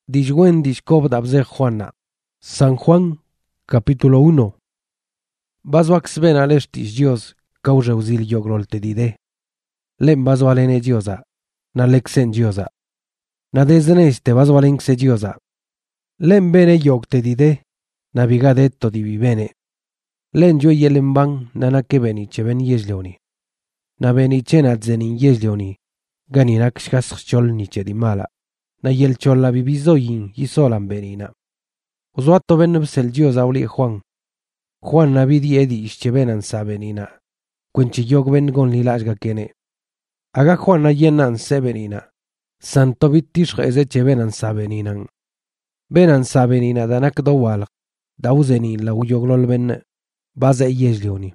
Dixwen dixcob dabze Juana. San Juan, capítulo 1. Bazoax ben alextis Dios, caujeusil yogrol te dide. Lem bazoalene Diosa, na lexen Diosa. Na desdeneste bazoalenxe Diosa. Lem bene yog te dide, na bigadetto divivene. Len jo yelemban nanake beni ben yezleoni. Na beni chenat zenin yezleoni, ganinak shkaschol niche di mala. Na yel cholla bibizoyin yisolan benina. Uzuato ben bsel Dios auli Juan. Juan nabidi edi ischebenan sabenina. Quenchi yog ben gon lilashga kene. Aga Juan na yenan sebenina. Santo bittish eze chebenan sabeninan. Benan sabenina danak dowal. Dauzenin la uyoglol ben baze yezlioni.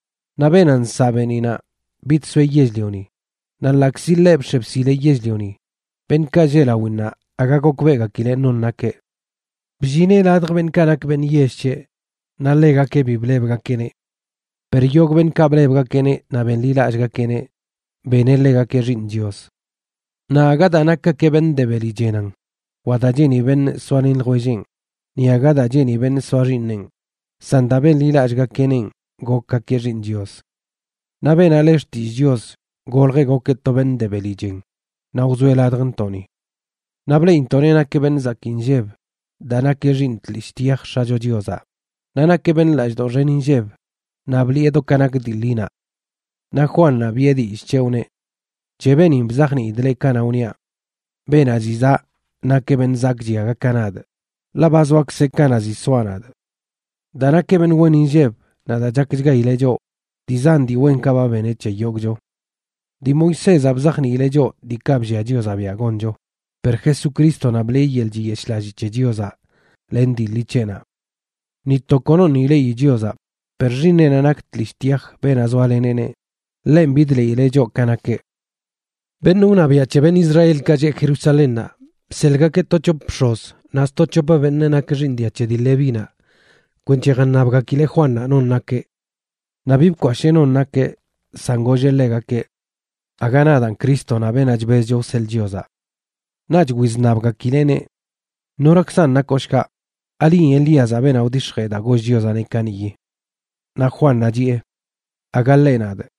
Na benan sabenina bitswe yezlioni. Na laxileb shepsile yezlioni. Ben kajela winna agakok vega kile non nake. Bjine ladr ben kanak ben yesche. Na lega ke biblebga kene. Per yog ben kablebga kene na ben lilashga kene. Bene lega ke rin Dios. Na agada nakka ke ben debeli jenan. Wada jeni ben swanin lgojen. Ni agada jeni ben swarinen. Santa ben lilashga kenen gokka ke rin Dios. Na ben aleshti Dios golge goketto ben debeli jen. Na uzuela drantoni. Na ble intone na ke ben zakinjeb. Dana ke rint listiach shajo Diosa. Nana ke ben lajdo reninjeb. Na bliedo kanak dilina. Na Juan na biedi ischeune. Che ben imbzachni idle kanaunia. Ben aziza na ke ben zakjiaga kanad. La bazwak se kanazi swanad. Dana ke ben weninjeb. Na da jakjga ilejo. Dizan di wen kaba beneche yogjo. Di Moisés abzachni ilejo di kabji a Diosa biagonjo. Per Jesucristo na blei el gieslajiche Diosa. Lendi licena. Ni tokono ni lei Diosa. Per rinne nanak tlistiach ben azualenene. Len bidle ilejo kanake. Ben una biache ben Israel kaje Jerusalena. Selga ke tocho pshos. Nas tocho pa ben nenak rindiache di levina. Quenche ganabga kile Juana non nake. Nabib kwashe non nake. Sangoje lega ke. Aganadan Cristo na ben ajbez jo sel Diosa. Naj wiznabga kilene. Noraksan nakoshka. Ali Elias ben audishre da goj Diosa ne kaniyi. Na Juan najie. Agallenad.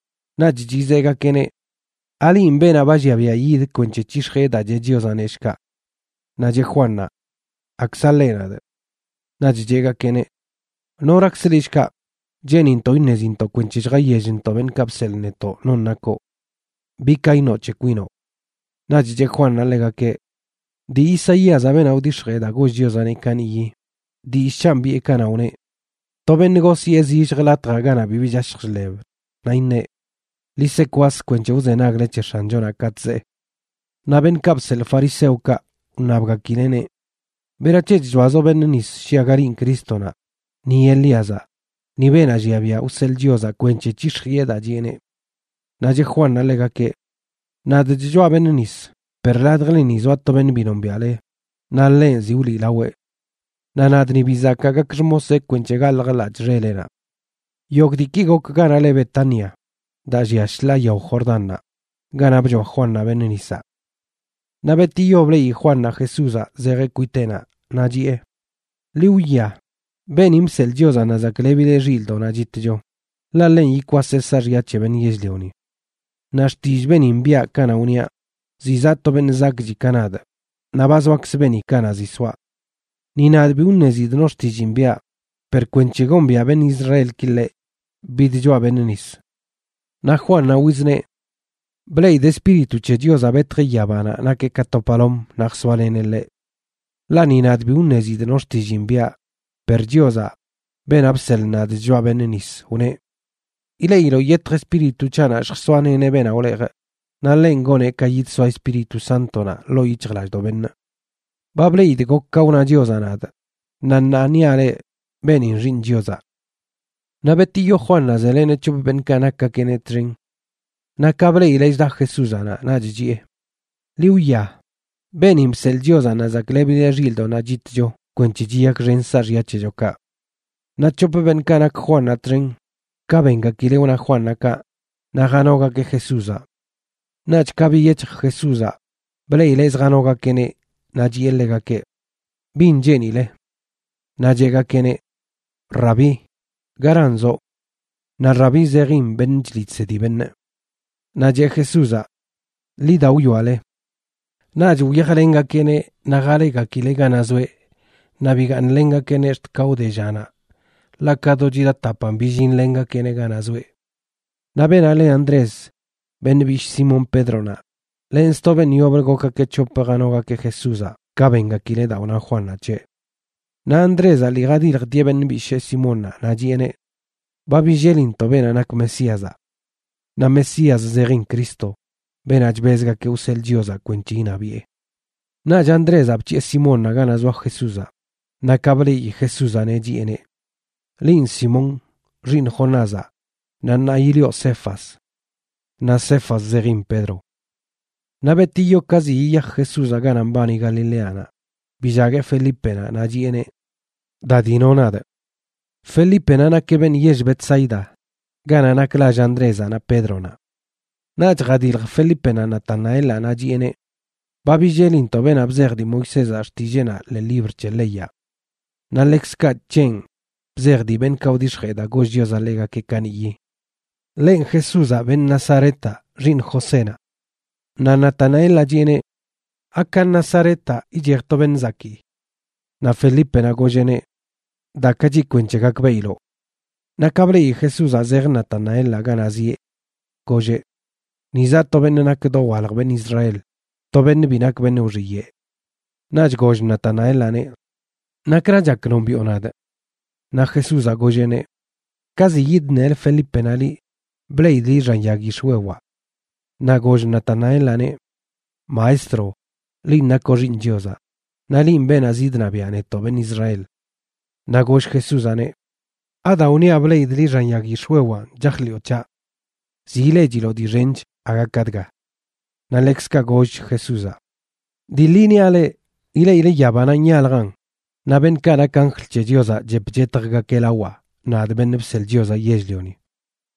Naj jizega kene. Ali ben abaji abia yid quenche chishre da je Diosa neshka. Naje Juanna. Aksallenad. Naj jega kene. Norakselishka. Jeninto innezinto quenche jgayejinto ben kapselneto non nako. Bika inoche quino. Najje Juan alega que di Isaías aben audishre da goj Diosa ne kaniyi. Di ishambi e kanaune. Toben negoci ezish relatra gana bibijashlev. Naine. Lise kwas quenche uzenagle cheshanjona katze. Naben kapsel fariseuka unabga kinene. Berache jwazo ben nis shiagarin Kristona. Ni Eliasa. Ni ben ajiabia usel Diosa quenche chishrieda jiene. Naje Juan alega que nad jwa benis per ladgle ni zwato ben binombiale na len ziuli lawe na nad ni bizaka gakjmose quenche galgala jrelena yogdiki gok gana le Betania da jiashla yo Jordana gana bjo Juana benisa na beti yoble y Juana Jesusa zere kuitena na jie liuya benim sel Diosa na zaklebile jildo na jitjo la len y kwase sarriache ben yezleoni Nashtish ben imbia kana unia. Zizato ben zakji kanada. Nabazwax beni kana ziswa. Ninad bi unnezid noshtish imbia. Per quenchegombia ben Israel kille. Bidjoa benenis. Na Juan na wizne. Blei de spiritu che Diosa betre yabana na ke katopalom na xwalenele. La ninad bi unnezid noshtish imbia. Per Diosa. Ben absel nad joa benenis. Une. Ileiro yetre spiritu chana shxsuane ne bena olega. Na lengone kayit sua spiritu santona lo ichglash do ben. Bableid gokka una Diosa nad. Nanna niale benin rin Diosa. Na betillo Juana zelene chub ben kanaka kenetrin. Na kable ileis da Jesusana na jie. Liuya. Benim sel Diosa na zaklebile rildo na jitjo. Quenchijiak rensar yachejoka. Na chub ben kanak Juana trin. Ka venga kile una Juana ka na ganoga ke Jesusa. Nach kabi yech Jesusa. Blei les ganoga kene naji'elegake, bin jenile. Najegakene, Rabbi, garanzo, na Rabbi zegin ben jlitsedi benne. Naje Jesusa, lida uyuale. Naj uyajalengakene nagalegakile ganazwe, nabiganlengakene kaude jana. Lakado jira tapan bijinlengakene ganazwe. Nabenale Andrés, ben bish Simon Pedrona. Lensto ben yobrgoka que chopaganoga que Jesusa, kabenga kile da una Juana che. Na Andrés aligadir dieben bishe Simona, na jiene. Babijelin to ben anak Mesiasa. Na Mesias zerin Cristo, ben ajbezga que usel diosa quenchina vie. Na Andrés abchie Simona gana zwa Jesusa. Na kabli Jesusa ne jiene. Lin Simon, rin Jonaza, na ilio Cefas. Na Cefas zerin Pedro. Na betillo casi iya Jesusa ganan bani Galileana. Bijage Felipena na jiene. Da dinonade. Felipena na keben yesh Betsaida. Gana na klaj Andresa na Pedrona. Na jgadil Felipena na Tanaela na jiene. Babi jelinto ben abzerdi Moisesa artigena le libr cheleya. Na lexka chen. Bzerdi ben kaudisheda gojioza lega ke kaniyi. Len Jesusa ben Nazareta rin Josena. Na Natanaela jiene. Akan Nazareta ijerto ben Zaki. Na Felipena gojene. Da kaji kwenchegak beilo. Na kabre Jesusa zer Natanaela ganazie. Goje. Nizato ben nakdo walg ben Israel. To ben binak ben uriye. Naj goj Natanaela ne. Na krajak nombi onade. Na Jesusa gojene. Kazi yidnel Felipenali. Bleidi ranyagishwewa. Na goj Natanaela ne. Maestro. Lin na kojin diosa. Na lin ben azidna bianeto ben Israel. Na goj Jesusa ne. Ada unia bleidi ranyagishwewa. Jachliocha. Zile jilo di renj agakadga. Na lexka goj Jesusa. Di lineale ile yabana nyalgan. Na ben kada kanglche diosa jebjetarga kelawa. Na adben nebsel diosa yejlioni.